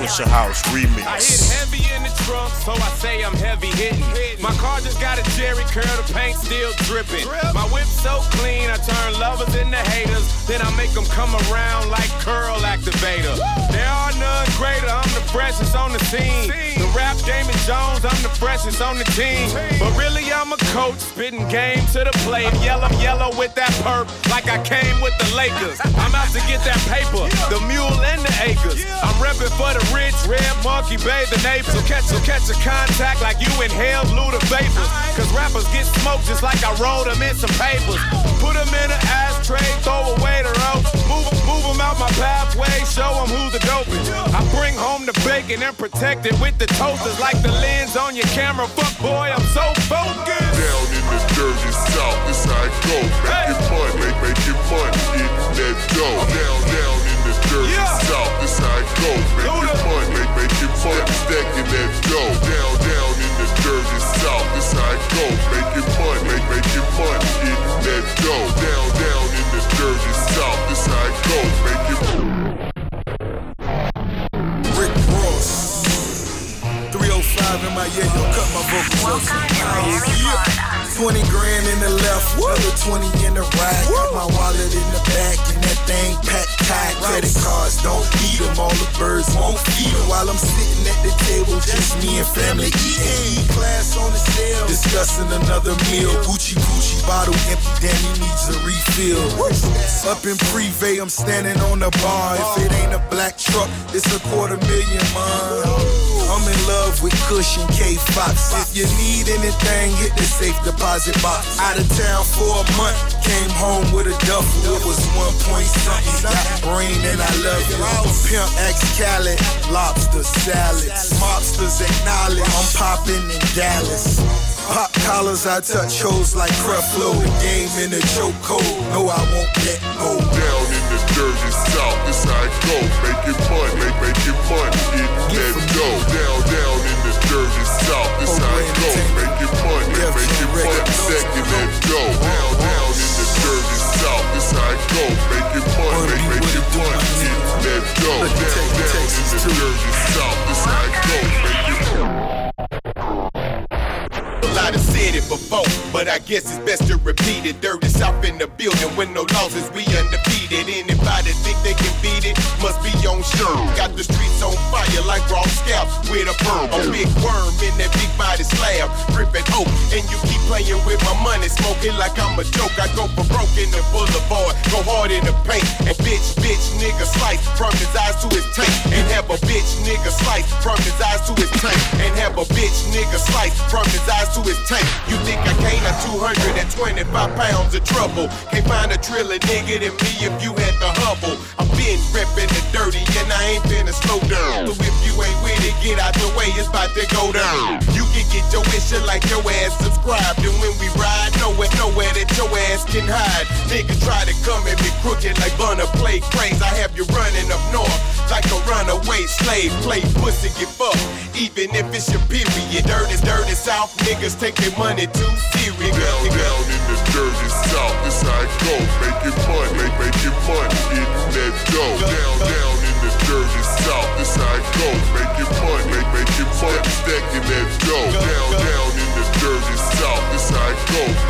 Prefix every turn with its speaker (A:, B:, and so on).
A: Culture House remix.
B: I hit heavy in the trunk, so I say I'm heavy hitting. My car just got a Jerry curl, the paint still dripping. My whip so clean, I turn lovers into haters. Then I make them come around like curl activator. There are none greater, I'm the freshest on the scene. The rap Damon Jones, I'm the freshest on the team. But really I'm a coach, spitting game to the play. I'm yellow with that perp, like I came with the Lakers. I'm out to get that paper, the mule and the acres. I'm reppin' for the rich, red monkey, bathe the neighbors. So catch a contact like you inhale Luda vapors. Cause rappers get smoked just like I rolled them in some papers. Put them in an ashtray, throw away the rope. Move them out my pathway, show them who's the dopest. I bring home the bacon and protect it with the toasters. Like the lens on your camera, fuck boy, I'm so focused.
C: Down in the dirty south, this how it go. Making money, making money, getting that dough. Down in the dirty south, this how it go. Making money, making money, stacking that dough. Down in the dirty south, this how it go. Making money, making money, getting that dough. Down in the dirty south, this how it go. Making
D: Rick Ross, 305 in my yo, cut my vocals up. 20 grand in the left, another 20 in the right. Got my wallet in the back and that thing packed tight. Credit cards don't eat them, all the birds won't feed them. While I'm sitting at the table, just me and family eating. Class on the sale, discussing another meal. Gucci bottle empty, damn he needs a refill. Up in Privé, I'm standing on the bar. If it ain't a black truck, it's a $250,000 mine. I'm in love with Kush and K-Fox. If you need anything, hit the safe deposit box. Out of town for a month, came home with a duffel. It was 1 point something. Got brain and I love it. Pimp X Khaled, lobster salads. Mobsters acknowledge I'm popping in Dallas. Pop collars, I touch hoes like Creflo. The game in the chokehold. No, I won't let go.
C: Down in the dirty south, this how it go. Making money, making money, getting that dough. Down in the dirty south, this how it go. Making money, making money, stacking that dough. Down in the dirty south, this how it go. Making money, making money, getting that dough. Down in the dirty south, this how it go. Making money.
E: I done said it before, but I guess it's best to repeat it. Dirty South in the building with no losses, we undefeated. Anybody think they can beat it must be on sure. Got the streets on fire like raw scalps with a perm. A big worm in that big body slab, gripping oak. And you keep playing with my money, smoking like I'm a joke. I go for broke in the boulevard, go hard in the paint. And bitch nigga slice from his eyes to his tank. And have a bitch nigga slice from his eyes to his tank. And have a bitch nigga slice from his eyes to his tank. You think I can't? I'm 225 pounds of trouble. Can't find a triller nigga than me if you had the hubble. I've been reppin' the dirty and I ain't finna slow down. So if you ain't with it, get out the way, it's about to go down. You can get your wish like your ass subscribed. And when we ride, nowhere that your ass can hide. Niggas try to come at me crooked like Bunna play craze. I have you running up north like a runaway slave. Play pussy, get fucked, even if it's your period. Dirty South niggas take their money too serious.
C: Down in the dirty south, this how it go. Making money, making money, getting that dough. Down in the dirty south, this how it go. Making money, making money, stacking that dough. Down in the dirty south, this how it go.